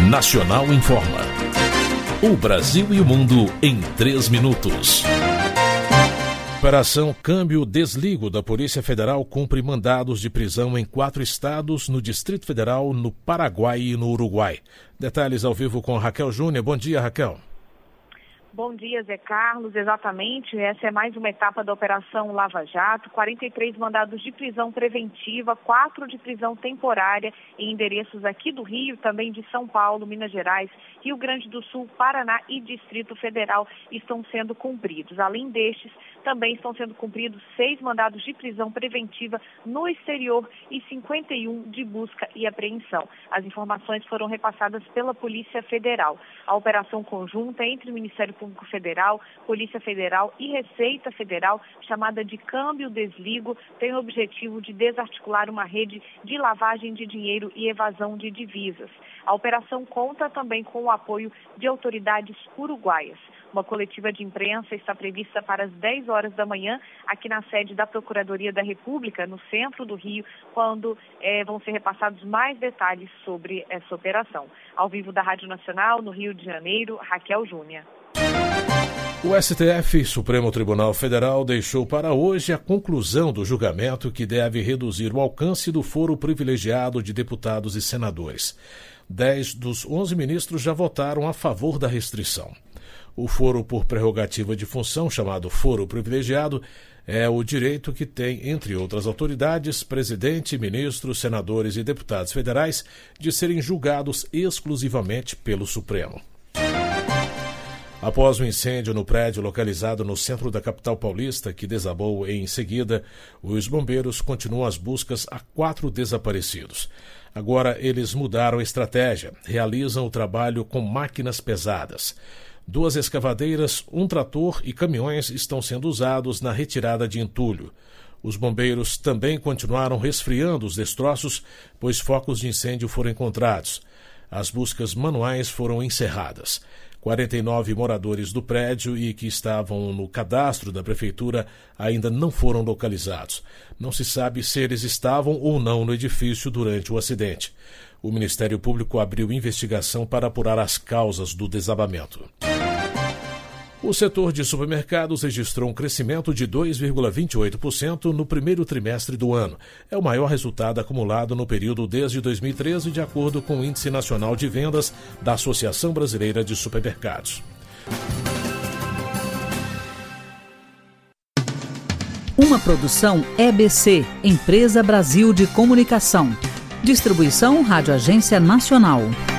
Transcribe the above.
Nacional informa. O Brasil e o mundo em 3 minutos. Operação Câmbio Desligo da Polícia Federal cumpre mandados de prisão em 4 estados, no Distrito Federal, no Paraguai e no Uruguai. Detalhes ao vivo com Raquel Júnior. Bom dia, Raquel. Bom dia, Zé Carlos. Exatamente, essa é mais uma etapa da Operação Lava Jato. 43 mandados de prisão preventiva, 4 de prisão temporária em endereços aqui do Rio, também de São Paulo, Minas Gerais, Rio Grande do Sul, Paraná e Distrito Federal estão sendo cumpridos. Além destes, também estão sendo cumpridos 6 mandados de prisão preventiva no exterior e 51 de busca e apreensão. As informações foram repassadas pela Polícia Federal. A operação conjunta entre o Ministério Público Federal, Polícia Federal e Receita Federal, chamada de Câmbio Desligo, tem o objetivo de desarticular uma rede de lavagem de dinheiro e evasão de divisas. A operação conta também com o apoio de autoridades uruguaias. Uma coletiva de imprensa está prevista para as 10 horas da manhã, aqui na sede da Procuradoria da República, no centro do Rio, quando vão ser repassados mais detalhes sobre essa operação. Ao vivo da Rádio Nacional, no Rio de Janeiro, Raquel Júnior. O STF, Supremo Tribunal Federal, deixou para hoje a conclusão do julgamento que deve reduzir o alcance do foro privilegiado de deputados e senadores. 10 dos 11 ministros já votaram a favor da restrição. O foro por prerrogativa de função, chamado foro privilegiado, é o direito que tem, entre outras autoridades, presidente, ministros, senadores e deputados federais, de serem julgados exclusivamente pelo Supremo. Após o incêndio no prédio localizado no centro da capital paulista, que desabou em seguida, os bombeiros continuam as buscas a 4 desaparecidos. Agora eles mudaram a estratégia, realizam o trabalho com máquinas pesadas. 2 escavadeiras, 1 trator e caminhões estão sendo usados na retirada de entulho. Os bombeiros também continuaram resfriando os destroços, pois focos de incêndio foram encontrados. As buscas manuais foram encerradas. 49 moradores do prédio e que estavam no cadastro da prefeitura ainda não foram localizados. Não se sabe se eles estavam ou não no edifício durante o acidente. O Ministério Público abriu investigação para apurar as causas do desabamento. O setor de supermercados registrou um crescimento de 2,28% no primeiro trimestre do ano. É o maior resultado acumulado no período desde 2013, de acordo com o Índice Nacional de Vendas da Associação Brasileira de Supermercados. Uma produção EBC, Empresa Brasil de Comunicação. Distribuição Rádio Agência Nacional.